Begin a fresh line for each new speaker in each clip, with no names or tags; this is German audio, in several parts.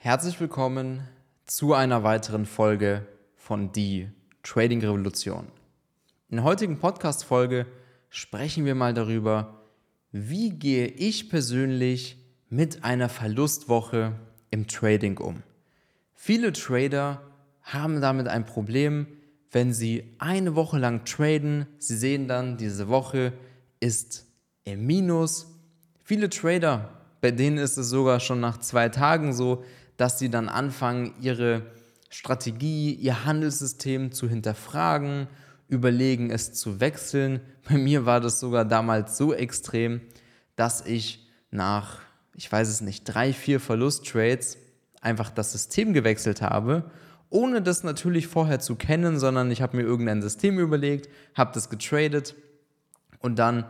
Herzlich willkommen zu einer weiteren Folge von Die Trading Revolution. In der heutigen Podcast-Folge sprechen wir mal darüber, wie gehe ich persönlich mit einer Verlustwoche im Trading um. Viele Trader haben damit ein Problem, wenn sie eine Woche lang traden, sie sehen dann, diese Woche ist im Minus. Viele Trader, bei denen ist es sogar schon nach 2 Tagen so, dass sie dann anfangen, ihre Strategie, ihr Handelssystem zu hinterfragen, überlegen, es zu wechseln. Bei mir war das sogar damals so extrem, dass ich nach, 3, 4 Verlusttrades einfach das System gewechselt habe, ohne das natürlich vorher zu kennen, sondern ich habe mir irgendein System überlegt, habe das getradet und dann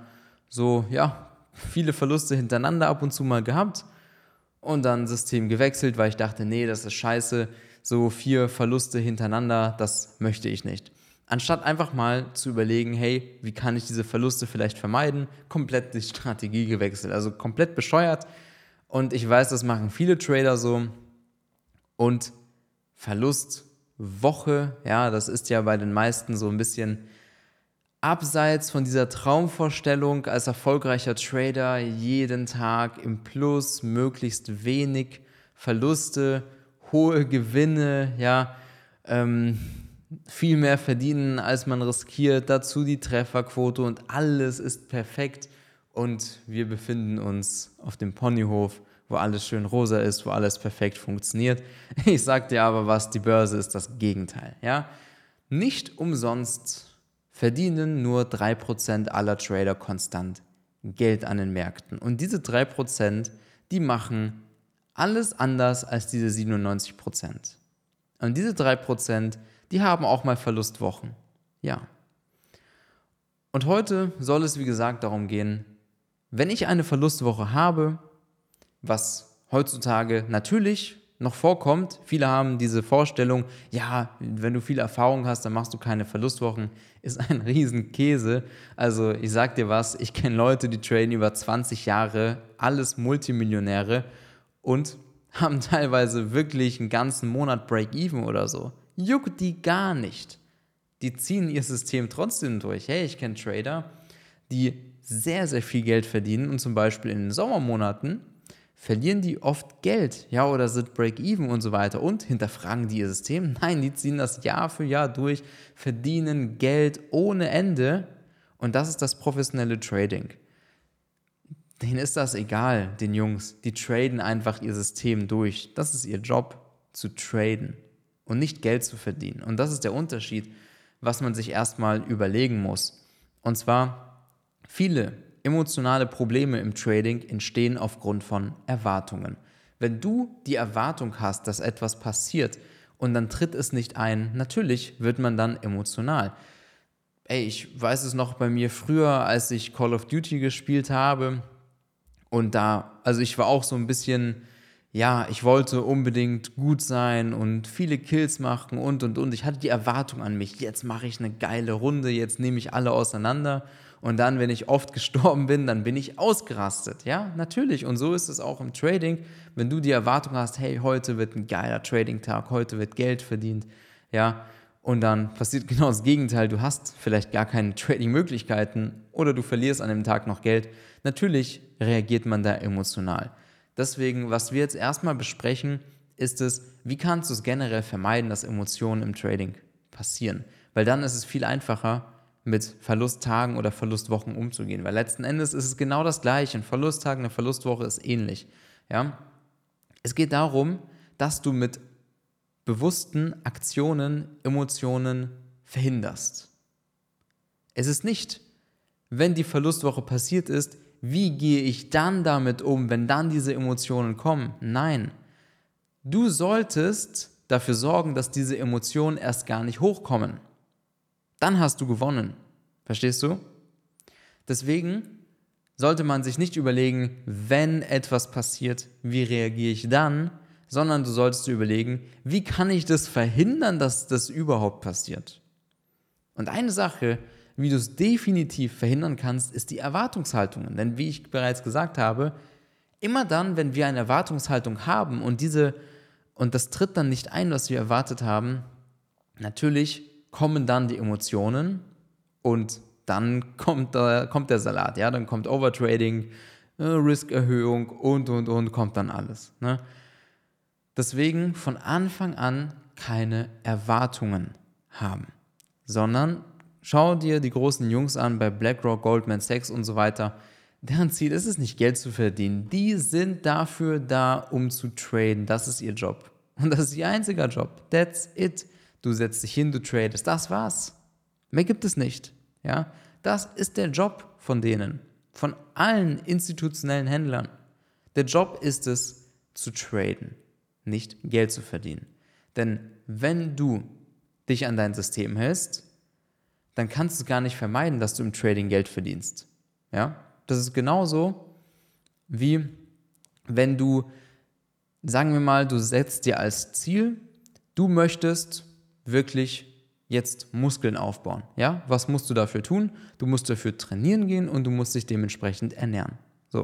viele Verluste hintereinander ab und zu mal gehabt und dann System gewechselt, weil ich dachte, nee, das ist scheiße, so 4 Verluste hintereinander, das möchte ich nicht. Anstatt einfach mal zu überlegen, hey, wie kann ich diese Verluste vielleicht vermeiden, komplett die Strategie gewechselt, also komplett bescheuert. Und ich weiß, das machen viele Trader so. Und Verlustwoche, ja, das ist ja bei den meisten so ein bisschen abseits von dieser Traumvorstellung als erfolgreicher Trader, jeden Tag im Plus, möglichst wenig Verluste, hohe Gewinne, ja, viel mehr verdienen, als man riskiert, dazu die Trefferquote und alles ist perfekt und wir befinden uns auf dem Ponyhof, wo alles schön rosa ist, wo alles perfekt funktioniert. Ich sag dir aber was, die Börse ist das Gegenteil, ja. Nicht umsonst verdienen nur 3% aller Trader konstant Geld an den Märkten. Und diese 3%, die machen alles anders als diese 97%. Und diese 3%, die haben auch mal Verlustwochen. Ja. Und heute soll es, wie gesagt, darum gehen, wenn ich eine Verlustwoche habe, was heutzutage natürlich noch vorkommt, viele haben diese Vorstellung, ja, wenn du viel Erfahrung hast, dann machst du keine Verlustwochen, ist ein Riesenkäse. Also ich sag dir was, ich kenne Leute, die traden über 20 Jahre, alles Multimillionäre und haben teilweise wirklich einen ganzen Monat Break-Even oder so. Juckt die gar nicht. Die ziehen ihr System trotzdem durch. Hey, ich kenne Trader, die sehr, sehr viel Geld verdienen und zum Beispiel in den Sommermonaten verlieren die oft Geld, ja, oder sind Break-Even und so weiter und hinterfragen die ihr System? Nein, die ziehen das Jahr für Jahr durch, verdienen Geld ohne Ende und das ist das professionelle Trading. Denen ist das egal, den Jungs, die traden einfach ihr System durch. Das ist ihr Job, zu traden und nicht Geld zu verdienen. Und das ist der Unterschied, was man sich erstmal überlegen muss. Und zwar, viele emotionale Probleme im Trading entstehen aufgrund von Erwartungen. Wenn du die Erwartung hast, dass etwas passiert und dann tritt es nicht ein, natürlich wird man dann emotional. Ich weiß es noch bei mir früher, als ich Call of Duty gespielt habe und ich war auch so ein bisschen, ja, ich wollte unbedingt gut sein und viele Kills machen und. Ich hatte die Erwartung an mich, jetzt mache ich eine geile Runde, jetzt nehme ich alle auseinander. Und dann, wenn ich oft gestorben bin, dann bin ich ausgerastet. Ja, natürlich. Und so ist es auch im Trading. Wenn du die Erwartung hast, hey, heute wird ein geiler Trading-Tag, heute wird Geld verdient, ja, und dann passiert genau das Gegenteil. Du hast vielleicht gar keine Trading-Möglichkeiten oder du verlierst an dem Tag noch Geld. Natürlich reagiert man da emotional. Deswegen, was wir jetzt erstmal besprechen, ist es, wie kannst du es generell vermeiden, dass Emotionen im Trading passieren? Weil dann ist es viel einfacher, mit Verlusttagen oder Verlustwochen umzugehen. Weil letzten Endes ist es genau das Gleiche. Ein Verlusttag, eine Verlustwoche ist ähnlich. Ja? Es geht darum, dass du mit bewussten Aktionen, Emotionen verhinderst. Es ist nicht, wenn die Verlustwoche passiert ist, wie gehe ich dann damit um, wenn dann diese Emotionen kommen? Nein, du solltest dafür sorgen, dass diese Emotionen erst gar nicht hochkommen. Dann hast du gewonnen. Verstehst du? Deswegen sollte man sich nicht überlegen, wenn etwas passiert, wie reagiere ich dann, sondern du solltest dir überlegen, wie kann ich das verhindern, dass das überhaupt passiert? Und eine Sache, wie du es definitiv verhindern kannst, ist die Erwartungshaltungen. Denn wie ich bereits gesagt habe, immer dann, wenn wir eine Erwartungshaltung haben und und das tritt dann nicht ein, was wir erwartet haben, natürlich kommen dann die Emotionen und dann kommt der Salat, ja, dann kommt Overtrading, Riskerhöhung und, kommt dann alles. Ne? Deswegen von Anfang an keine Erwartungen haben, sondern schau dir die großen Jungs an bei BlackRock, Goldman Sachs und so weiter. Deren Ziel ist es nicht, Geld zu verdienen. Die sind dafür da, um zu traden. Das ist ihr Job. Und das ist ihr einziger Job. That's it. Du setzt dich hin, du tradest. Das war's. Mehr gibt es nicht. Ja? Das ist der Job von denen. Von allen institutionellen Händlern. Der Job ist es, zu traden, nicht Geld zu verdienen. Denn wenn du dich an dein System hältst, dann kannst du gar nicht vermeiden, dass du im Trading Geld verdienst. Ja? Das ist genauso wie wenn du, sagen wir mal, du setzt dir als Ziel, du möchtest wirklich jetzt Muskeln aufbauen. Ja? Was musst du dafür tun? Du musst dafür trainieren gehen und du musst dich dementsprechend ernähren. So.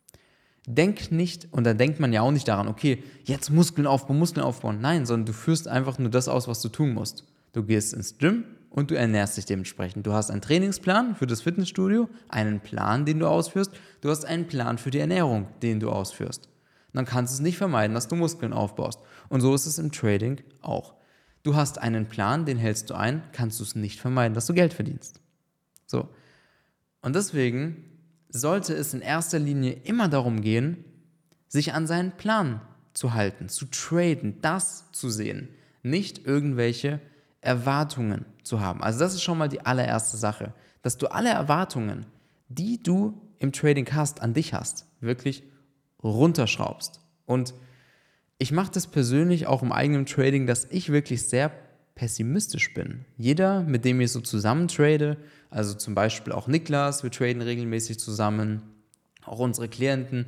Denk nicht, und da denkt man ja auch nicht daran, okay, jetzt Muskeln aufbauen. Nein, sondern du führst einfach nur das aus, was du tun musst. Du gehst ins Gym und du ernährst dich dementsprechend. Du hast einen Trainingsplan für das Fitnessstudio, einen Plan, den du ausführst. Du hast einen Plan für die Ernährung, den du ausführst. Und dann kannst du es nicht vermeiden, dass du Muskeln aufbaust. Und so ist es im Trading auch. Du hast einen Plan, den hältst du ein, kannst du es nicht vermeiden, dass du Geld verdienst. So. Und deswegen sollte es in erster Linie immer darum gehen, sich an seinen Plan zu halten, zu traden, das zu sehen, nicht irgendwelche Erwartungen zu haben. Also das ist schon mal die allererste Sache, dass du alle Erwartungen, die du im Trading hast, an dich hast, wirklich runterschraubst. Und ich mache das persönlich auch im eigenen Trading, dass ich wirklich sehr pessimistisch bin. Jeder, mit dem ich so zusammen trade, also zum Beispiel auch Niklas, wir traden regelmäßig zusammen, auch unsere Klienten,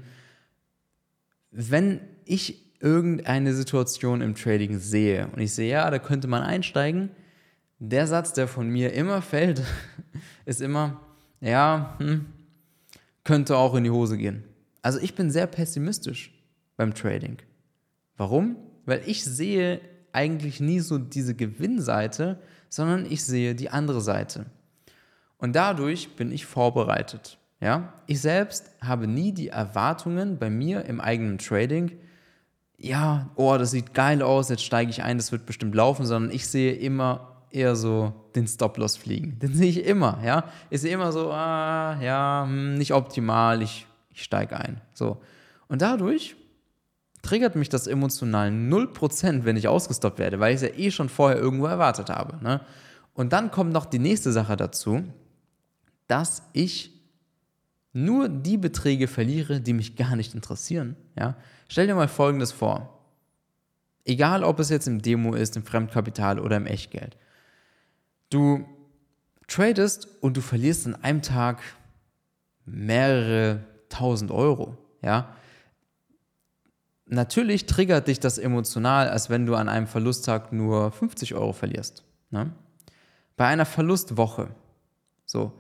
wenn ich irgendeine Situation im Trading sehe und ich sehe, ja, da könnte man einsteigen, der Satz, der von mir immer fällt, ist immer, ja, könnte auch in die Hose gehen. Also ich bin sehr pessimistisch beim Trading. Warum? Weil ich sehe eigentlich nie so diese Gewinnseite, sondern ich sehe die andere Seite. Und dadurch bin ich vorbereitet. Ja? Ich selbst habe nie die Erwartungen bei mir im eigenen Trading, ja, oh, das sieht geil aus, jetzt steige ich ein, das wird bestimmt laufen, sondern ich sehe immer eher so den Stop-Loss fliegen. Den sehe ich immer, ja. Ich sehe immer so, nicht optimal, ich steige ein. So. Und dadurch triggert mich das emotional 0%, wenn ich ausgestoppt werde, weil ich es ja eh schon vorher irgendwo erwartet habe. Ne? Und dann kommt noch die nächste Sache dazu, dass ich nur die Beträge verliere, die mich gar nicht interessieren. Ja? Stell dir mal Folgendes vor. Egal, ob es jetzt im Demo ist, im Fremdkapital oder im Echtgeld. Du tradest und du verlierst an einem Tag mehrere 1000 Euro. Ja? Natürlich triggert dich das emotional, als wenn du an einem Verlusttag nur 50 Euro verlierst. Ne? Bei einer Verlustwoche, so,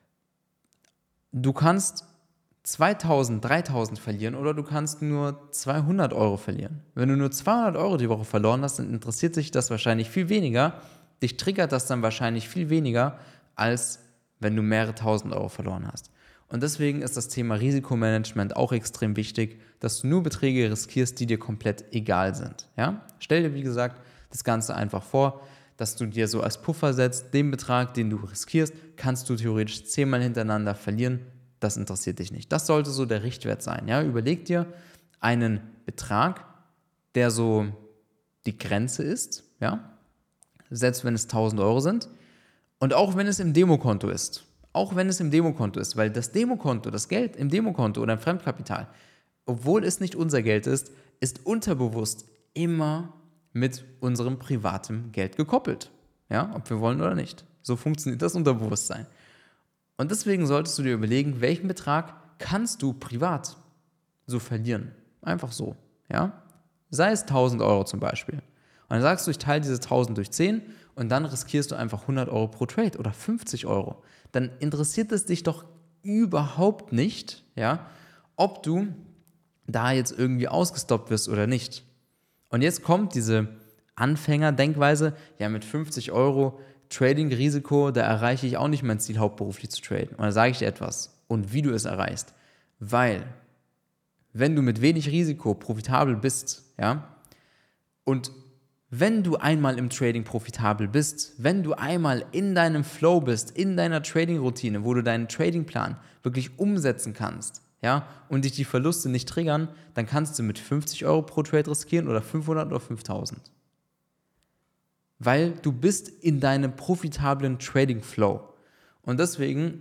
du kannst 2000, 3000 verlieren oder du kannst nur 200 Euro verlieren. Wenn du nur 200 Euro die Woche verloren hast, dann interessiert sich das wahrscheinlich viel weniger. Dich triggert das dann wahrscheinlich viel weniger, als wenn du mehrere 1000 Euro verloren hast. Und deswegen ist das Thema Risikomanagement auch extrem wichtig, dass du nur Beträge riskierst, die dir komplett egal sind. Ja? Stell dir, wie gesagt, das Ganze einfach vor, dass du dir so als Puffer setzt, den Betrag, den du riskierst, kannst du theoretisch 10-mal hintereinander verlieren. Das interessiert dich nicht. Das sollte so der Richtwert sein. Ja? Überleg dir einen Betrag, der so die Grenze ist, ja? Selbst wenn es 1000 Euro sind und auch wenn es im Demokonto ist. Auch wenn es im Demokonto ist, weil das Demokonto, das Geld im Demokonto oder im Fremdkapital, obwohl es nicht unser Geld ist unterbewusst immer mit unserem privaten Geld gekoppelt. Ja, ob wir wollen oder nicht. So funktioniert das Unterbewusstsein. Und deswegen solltest du dir überlegen, welchen Betrag kannst du privat so verlieren. Einfach so. Ja? Sei es 1000 Euro zum Beispiel. Und dann sagst du, ich teile diese 1000 durch 10 und dann riskierst du einfach 100 Euro pro Trade oder 50 Euro. Dann interessiert es dich doch überhaupt nicht, ja, ob du da jetzt irgendwie ausgestoppt wirst oder nicht. Und jetzt kommt diese Anfängerdenkweise, ja, mit 50 Euro Trading-Risiko, da erreiche ich auch nicht mein Ziel, hauptberuflich zu traden. Und da sage ich dir etwas und wie du es erreichst. Weil, wenn du mit wenig Risiko profitabel bist, ja, und wenn du einmal im Trading profitabel bist, wenn du einmal in deinem Flow bist, in deiner Trading-Routine, wo du deinen Tradingplan wirklich umsetzen kannst, ja, und dich die Verluste nicht triggern, dann kannst du mit 50 Euro pro Trade riskieren oder 500 oder 5000. Weil du bist in deinem profitablen Trading-Flow. Und deswegen,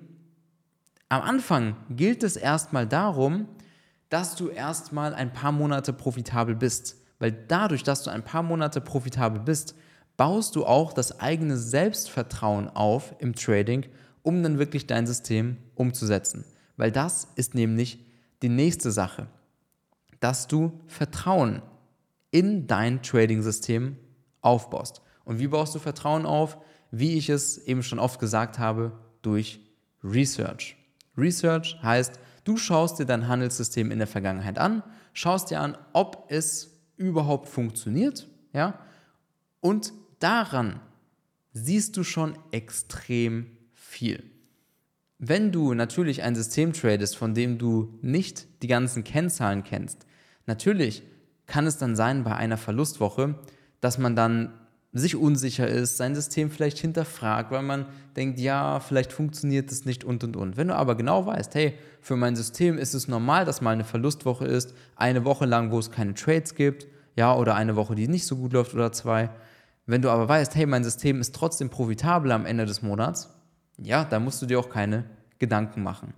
am Anfang gilt es erstmal darum, dass du erstmal ein paar Monate profitabel bist. Weil dadurch, dass du ein paar Monate profitabel bist, baust du auch das eigene Selbstvertrauen auf im Trading, um dann wirklich dein System umzusetzen. Weil das ist nämlich die nächste Sache, dass du Vertrauen in dein Trading-System aufbaust. Und wie baust du Vertrauen auf? Wie ich es eben schon oft gesagt habe, durch Research. Research heißt, du schaust dir dein Handelssystem in der Vergangenheit an, schaust dir an, ob es überhaupt funktioniert, ja, und daran siehst du schon extrem viel. Wenn du natürlich ein System tradest, von dem du nicht die ganzen Kennzahlen kennst, natürlich kann es dann sein bei einer Verlustwoche, dass man dann sich unsicher ist, sein System vielleicht hinterfragt, weil man denkt, ja, vielleicht funktioniert es nicht und. Wenn du aber genau weißt, hey, für mein System ist es normal, dass mal eine Verlustwoche ist, eine Woche lang, wo es keine Trades gibt, ja, oder eine Woche, die nicht so gut läuft oder zwei. Wenn du aber weißt, hey, mein System ist trotzdem profitabel am Ende des Monats, ja, da musst du dir auch keine Gedanken machen.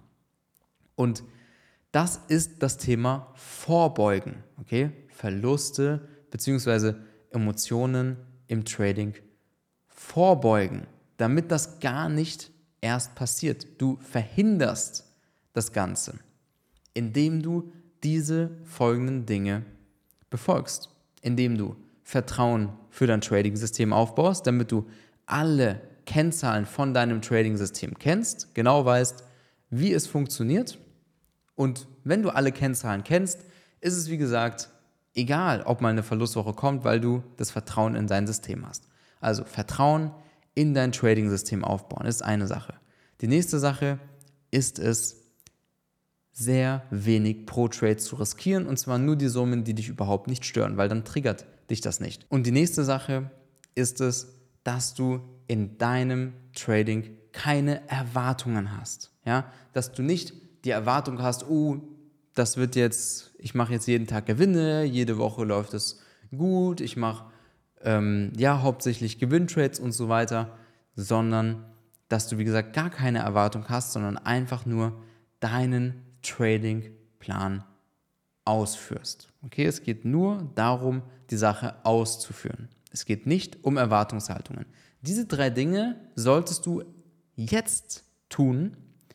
Und das ist das Thema Vorbeugen, okay? Verluste bzw. Emotionen im Trading vorbeugen, damit das gar nicht erst passiert. Du verhinderst das Ganze, indem du diese folgenden Dinge befolgst, indem du Vertrauen für dein Trading-System aufbaust, damit du alle Kennzahlen von deinem Trading-System kennst, genau weißt, wie es funktioniert. Und wenn du alle Kennzahlen kennst, ist es wie gesagt egal, ob mal eine Verlustwoche kommt, weil du das Vertrauen in dein System hast. Also Vertrauen in dein Trading-System aufbauen ist eine Sache. Die nächste Sache ist es, sehr wenig pro Trade zu riskieren, und zwar nur die Summen, die dich überhaupt nicht stören, weil dann triggert dich das nicht. Und die nächste Sache ist es, dass du in deinem Trading keine Erwartungen hast. Ja? Dass du nicht die Erwartung hast, das wird jetzt, ich mache jetzt jeden Tag Gewinne, jede Woche läuft es gut, ich mache hauptsächlich Gewinntrades und so weiter, sondern dass du, wie gesagt, gar keine Erwartung hast, sondern einfach nur deinen Tradingplan ausführst. Okay, es geht nur darum, die Sache auszuführen. Es geht nicht um Erwartungshaltungen. Diese 3 Dinge solltest du jetzt tun,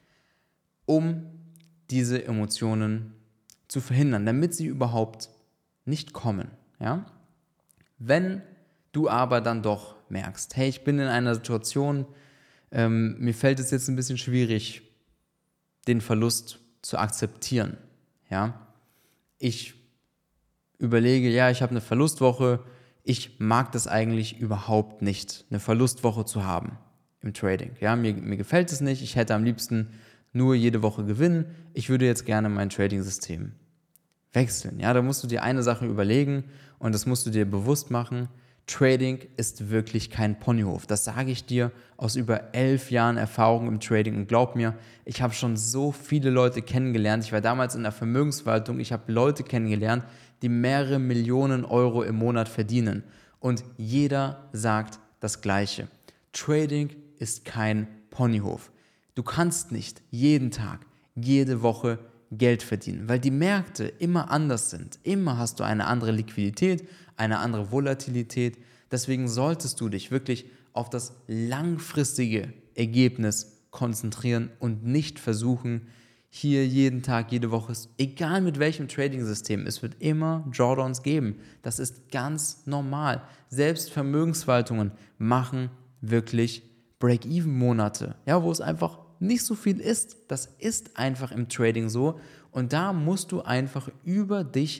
um diese Emotionen zu verhindern, damit sie überhaupt nicht kommen. Ja? Wenn du aber dann doch merkst, hey, ich bin in einer Situation, mir fällt es jetzt ein bisschen schwierig, den Verlust zu akzeptieren. Ja? Ich überlege, ja, ich habe eine Verlustwoche, ich mag das eigentlich überhaupt nicht, eine Verlustwoche zu haben im Trading. Ja, mir gefällt es nicht, ich hätte am liebsten nur jede Woche gewinnen, ich würde jetzt gerne mein Trading-System wechseln. Ja, da musst du dir eine Sache überlegen und das musst du dir bewusst machen. Trading ist wirklich kein Ponyhof. Das sage ich dir aus über 11 Jahren Erfahrung im Trading und glaub mir, ich habe schon so viele Leute kennengelernt. Ich war damals in der Vermögensverwaltung, ich habe Leute kennengelernt, die mehrere Millionen Euro im Monat verdienen und jeder sagt das Gleiche. Trading ist kein Ponyhof. Du kannst nicht jeden Tag, jede Woche Geld verdienen, weil die Märkte immer anders sind. Immer hast du eine andere Liquidität, eine andere Volatilität. Deswegen solltest du dich wirklich auf das langfristige Ergebnis konzentrieren und nicht versuchen, hier jeden Tag, jede Woche, egal mit welchem Trading-System, es wird immer Drawdowns geben. Das ist ganz normal. Selbst Vermögensverwaltungen machen wirklich Break-Even-Monate, ja, wo es einfach nicht so viel ist. Das ist einfach im Trading so und da musst du einfach über dich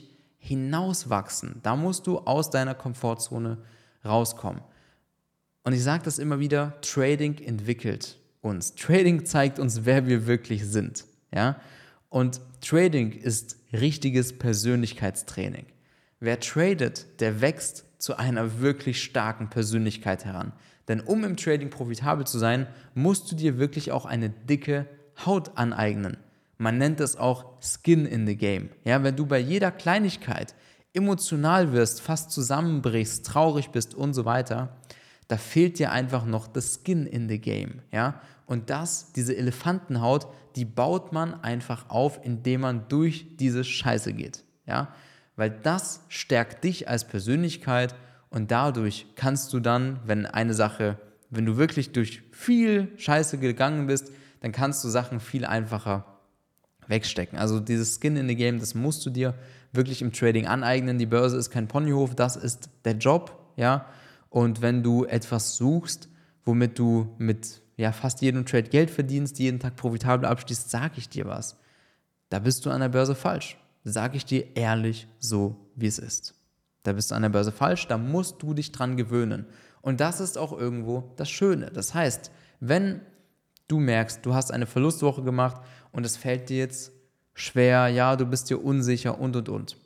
hinauswachsen. Da musst du aus deiner Komfortzone rauskommen. Und ich sage das immer wieder, Trading entwickelt uns. Trading zeigt uns, wer wir wirklich sind. Ja? Und Trading ist richtiges Persönlichkeitstraining. Wer tradet, der wächst zu einer wirklich starken Persönlichkeit heran. Denn um im Trading profitabel zu sein, musst du dir wirklich auch eine dicke Haut aneignen. Man nennt es auch Skin in the Game. Ja, wenn du bei jeder Kleinigkeit emotional wirst, fast zusammenbrichst, traurig bist und so weiter, da fehlt dir einfach noch das Skin in the Game. Ja? Und diese Elefantenhaut, die baut man einfach auf, indem man durch diese Scheiße geht. Ja? Weil das stärkt dich als Persönlichkeit und dadurch kannst du dann, wenn du wirklich durch viel Scheiße gegangen bist, dann kannst du Sachen viel einfacher wegstecken. Also dieses Skin in the Game, das musst du dir wirklich im Trading aneignen. Die Börse ist kein Ponyhof, das ist der Job, ja. Und wenn du etwas suchst, womit du mit fast jedem Trade Geld verdienst, jeden Tag profitabel abschließt, sage ich dir was. Da bist du an der Börse falsch. Sage ich dir ehrlich, so wie es ist. Da bist du an der Börse falsch, da musst du dich dran gewöhnen. Und das ist auch irgendwo das Schöne. Das heißt, wenn du merkst, du hast eine Verlustwoche gemacht und es fällt dir jetzt schwer, ja, du bist dir unsicher und,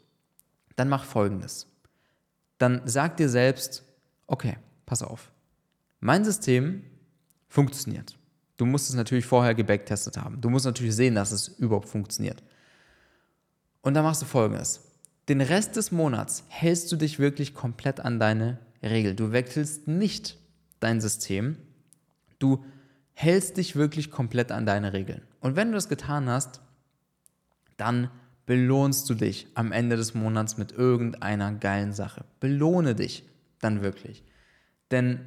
dann mach Folgendes. Dann sag dir selbst, okay, pass auf, mein System funktioniert. Du musst es natürlich vorher gebacktestet haben. Du musst natürlich sehen, dass es überhaupt funktioniert. Und dann machst du Folgendes. Den Rest des Monats hältst du dich wirklich komplett an deine Regel. Du wechselst nicht dein System. Du hältst dich wirklich komplett an deine Regeln. Und wenn du das getan hast, dann belohnst du dich am Ende des Monats mit irgendeiner geilen Sache. Belohne dich dann wirklich. Denn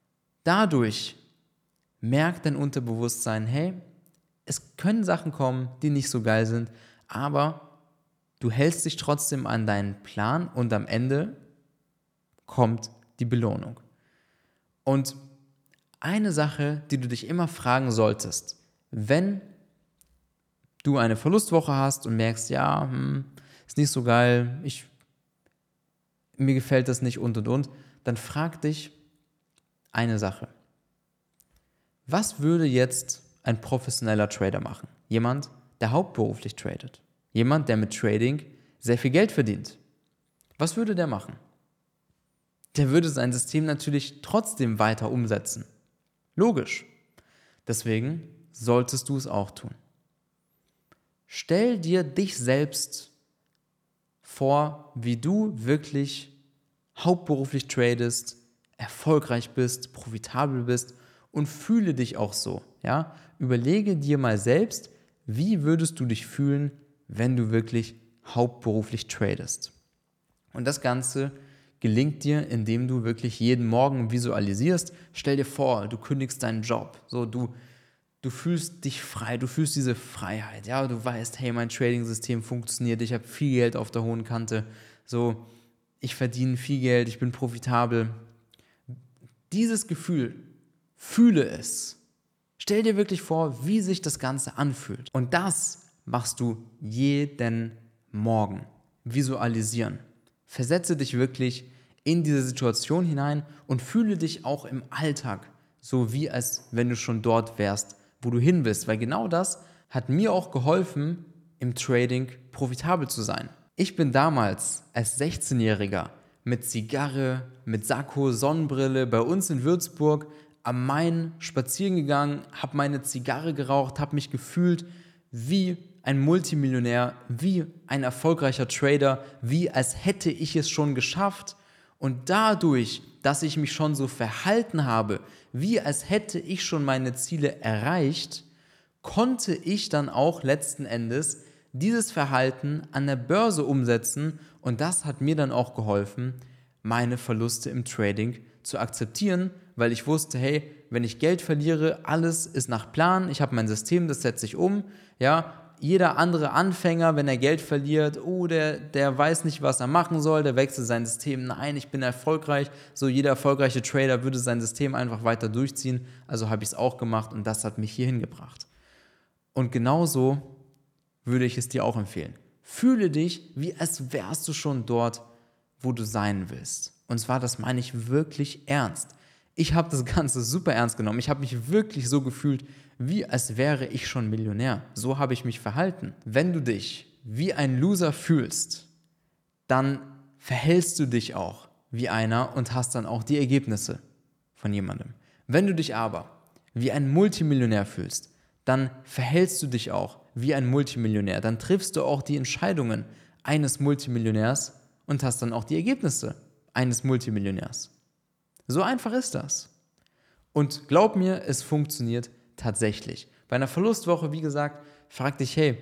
dadurch merkt dein Unterbewusstsein, hey, es können Sachen kommen, die nicht so geil sind, aber du hältst dich trotzdem an deinen Plan und am Ende kommt die Belohnung. Und eine Sache, die du dich immer fragen solltest, wenn du eine Verlustwoche hast und merkst, ja, ist nicht so geil, mir gefällt das nicht und, dann frag dich eine Sache. Was würde jetzt ein professioneller Trader machen? Jemand, der hauptberuflich tradet. Jemand, der mit Trading sehr viel Geld verdient. Was würde der machen? Der würde sein System natürlich trotzdem weiter umsetzen. Logisch. Deswegen solltest du es auch tun. Stell dir dich selbst vor, wie du wirklich hauptberuflich tradest, erfolgreich bist, profitabel bist und fühle dich auch so. Ja? Überlege dir mal selbst, wie würdest du dich fühlen, wenn du wirklich hauptberuflich tradest. Und das Ganze gelingt dir, indem du wirklich jeden Morgen visualisierst. Stell dir vor, du kündigst deinen Job. So, du fühlst dich frei, du fühlst diese Freiheit. Ja, du weißt, hey, mein Trading-System funktioniert, ich habe viel Geld auf der hohen Kante. So, ich verdiene viel Geld, ich bin profitabel. Dieses Gefühl, fühle es. Stell dir wirklich vor, wie sich das Ganze anfühlt. Und das machst du jeden Morgen. Visualisieren. Versetze dich wirklich in diese Situation hinein und fühle dich auch im Alltag so, wie als wenn du schon dort wärst, wo du hin willst. Weil genau das hat mir auch geholfen, im Trading profitabel zu sein. Ich bin damals als 16-Jähriger mit Zigarre, mit Sakko, Sonnenbrille bei uns in Würzburg am Main spazieren gegangen, habe meine Zigarre geraucht, habe mich gefühlt wie ein Multimillionär, wie ein erfolgreicher Trader, wie als hätte ich es schon geschafft. Und dadurch, dass ich mich schon so verhalten habe, wie als hätte ich schon meine Ziele erreicht, konnte ich dann auch letzten Endes dieses Verhalten an der Börse umsetzen und das hat mir dann auch geholfen, meine Verluste im Trading zu akzeptieren, weil ich wusste, hey, wenn ich Geld verliere, alles ist nach Plan, ich habe mein System, das setze ich um, ja, jeder andere Anfänger, wenn er Geld verliert, der weiß nicht, was er machen soll, der wechselt sein System. Nein, ich bin erfolgreich. So jeder erfolgreiche Trader würde sein System einfach weiter durchziehen. Also habe ich es auch gemacht und das hat mich hier hingebracht. Und genauso würde ich es dir auch empfehlen. Fühle dich, wie als wärst du schon dort, wo du sein willst. Und zwar, das meine ich wirklich ernst. Ich habe das Ganze super ernst genommen. Ich habe mich wirklich so gefühlt, wie als wäre ich schon Millionär. So habe ich mich verhalten. Wenn du dich wie ein Loser fühlst, dann verhältst du dich auch wie einer und hast dann auch die Ergebnisse von jemandem. Wenn du dich aber wie ein Multimillionär fühlst, dann verhältst du dich auch wie ein Multimillionär. Dann triffst du auch die Entscheidungen eines Multimillionärs und hast dann auch die Ergebnisse eines Multimillionärs. So einfach ist das. Und glaub mir, es funktioniert tatsächlich. Bei einer Verlustwoche, wie gesagt, frag dich, hey,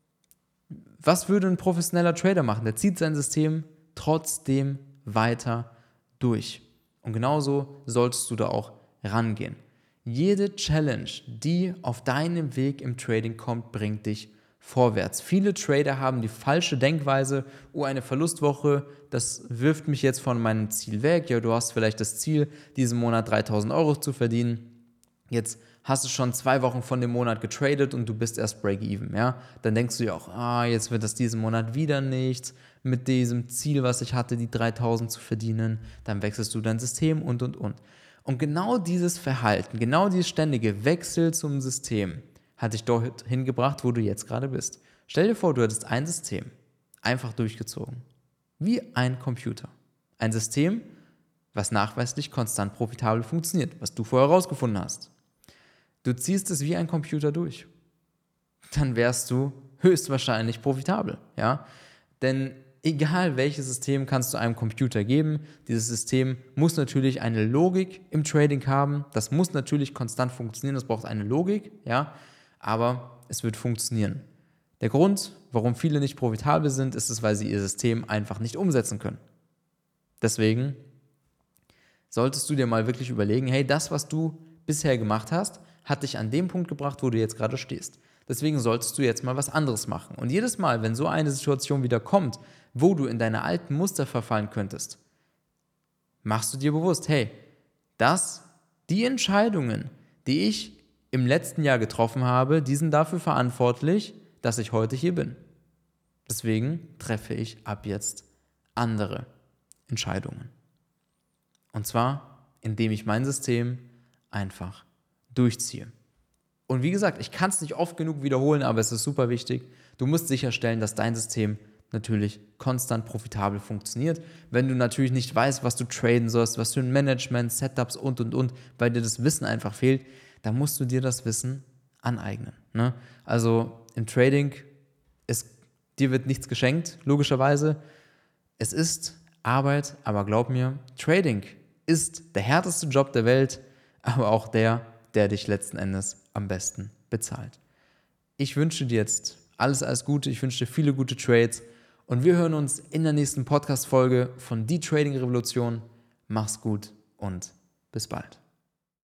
was würde ein professioneller Trader machen? Der zieht sein System trotzdem weiter durch. Und genauso solltest du da auch rangehen. Jede Challenge, die auf deinem Weg im Trading kommt, bringt dich vorwärts. Viele Trader haben die falsche Denkweise, eine Verlustwoche, das wirft mich jetzt von meinem Ziel weg. Ja, du hast vielleicht das Ziel, diesen Monat 3.000 Euro zu verdienen. Jetzt hast du schon 2 Wochen von dem Monat getradet und du bist erst Break-Even. Ja? Dann denkst du ja auch, jetzt wird das diesen Monat wieder nichts mit diesem Ziel, was ich hatte, die 3.000 zu verdienen. Dann wechselst du dein System und. Und genau dieses Verhalten, genau dieses ständige Wechsel zum System hat dich dorthin gebracht, wo du jetzt gerade bist. Stell dir vor, du hättest ein System einfach durchgezogen. Wie ein Computer. Ein System, was nachweislich konstant profitabel funktioniert, was du vorher herausgefunden hast. Du ziehst es wie ein Computer durch. Dann wärst du höchstwahrscheinlich profitabel. Ja? Denn egal welches System kannst du einem Computer geben, dieses System muss natürlich eine Logik im Trading haben, das muss natürlich konstant funktionieren, das braucht eine Logik, ja, aber es wird funktionieren. Der Grund, warum viele nicht profitabel sind, ist es, weil sie ihr System einfach nicht umsetzen können. Deswegen solltest du dir mal wirklich überlegen, hey, das, was du bisher gemacht hast, hat dich an dem Punkt gebracht, wo du jetzt gerade stehst. Deswegen solltest du jetzt mal was anderes machen. Und jedes Mal, wenn so eine Situation wieder kommt, wo du in deine alten Muster verfallen könntest, machst du dir bewusst, hey, die Entscheidungen, die ich im letzten Jahr getroffen habe, die sind dafür verantwortlich, dass ich heute hier bin. Deswegen treffe ich ab jetzt andere Entscheidungen. Und zwar, indem ich mein System einfach durchziehe. Und wie gesagt, ich kann es nicht oft genug wiederholen, aber es ist super wichtig. Du musst sicherstellen, dass dein System natürlich konstant profitabel funktioniert. Wenn du natürlich nicht weißt, was du traden sollst, was für ein Management, Setups und, weil dir das Wissen einfach fehlt, dann musst du dir das Wissen aneignen. Ne? Also im Trading, dir wird nichts geschenkt, logischerweise. Es ist Arbeit, aber glaub mir, Trading ist der härteste Job der Welt, aber auch der dich letzten Endes am besten bezahlt. Ich wünsche dir jetzt alles Gute, ich wünsche dir viele gute Trades und wir hören uns in der nächsten Podcast-Folge von Die Trading Revolution. Mach's gut und bis bald.